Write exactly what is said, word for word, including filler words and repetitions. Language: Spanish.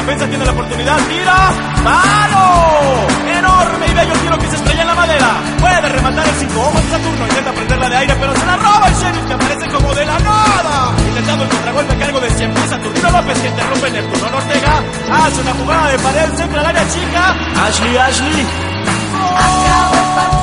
defensa tiene la oportunidad. ¡Tira! ¡Palo! Enorme y bello tiro que se estrella en la madera. Puede rematar el cinco ojos de Saturno. Intenta prenderla de aire, pero se la roba el Sheriff, que aparece como de la nada. Intentando el contragolpe a cargo de cien pies Saturnino López, que interrumpe Neptuno Ortega. Hace una jugada de pared, centra al área chica. Ashley, Ashley. Acabó el partido.